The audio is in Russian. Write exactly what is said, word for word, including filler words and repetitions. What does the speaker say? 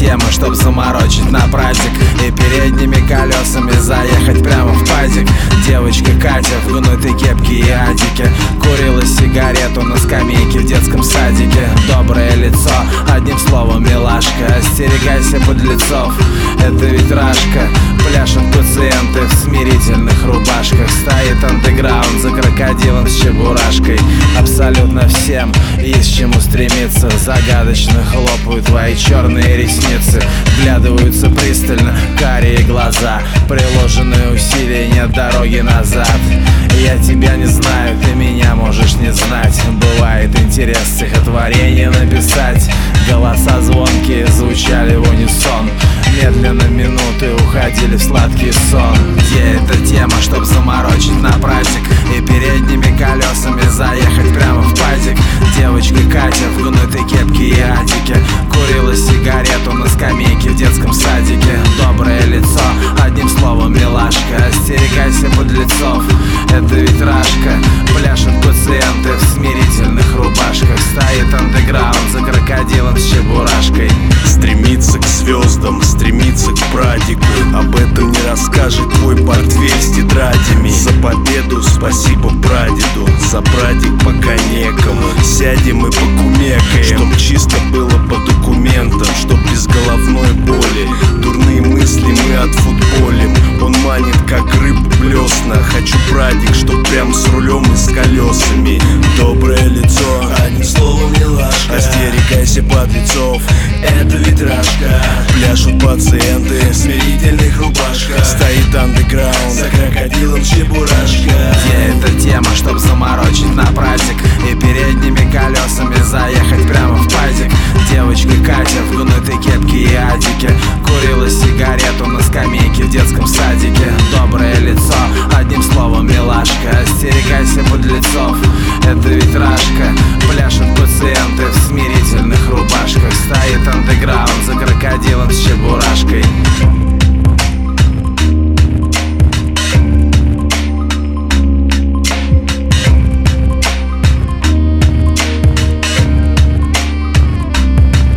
тема, чтоб заморочить на праздник и передними колесами заехать прямо в пазик. Девочка Катя в гнутой кепке и адике курила сигарету на скамейке в детском садике. Доброе лицо, одним словом милашка. Остерегайся подлецов, это ведь рашка. Пляшут пациенты в смирительных рубашках. Стоит андеграунд за крокодилом с чебурашкой. Абсолютно всем есть чему стремиться. Загадочно хлопают твои черные ресницы. Вглядываются пристально карие глаза. Приложенные усилия, нет дороги назад. Я тебя не знаю, ты меня можешь не знать. Бывает интерес стихотворение написать. Голоса звонкие звучали в унисон. Медленно минуты уходили в сладкий сон. Где эта тема, чтоб заморочить на праздник и передними колесами заехать прямо в пазик. Девочка Катя в гнутой кепке и адике курила сигарету на скамейке в детском садике. Доброе лицо, одним словом милашка. Остерегайся подлецов, это ведь рашка. Пляшут пациенты в смирительных рубашках. Стоит андеграунд за крокодилом с чебурашкой. Стремится к звездам, стремится к прадику. Об этом не расскажет твой портфель с тетрадями. За победу спасибо прадеду, за прадик пока некому. Сядем и покумекаем, чтоб чисто было по документам, чтоб без головной боли. Дурные мысли мы отфутболим. Он манит как рыбу блесна. Хочу прадик, чтоб прям с рулем и с колесами. Доброе лицо, одним словом милашка. Остерегайся подлецов, это ведь рашка. Пляшут пациенты в смирительных рубашках. Стоит андеграунд за крокодилом чебурашка. Где эта тема, чтоб заморочить на праздник и передними колесами заехать прямо в пазик. Девочка Катя в гнутой кепке и адике курила сигарету на скамейке в детском садике. Доброе лицо, одним словом милашка. Остерегайся подлецов, это ведь рашка. Пляшут пациенты в смирительных рубашках.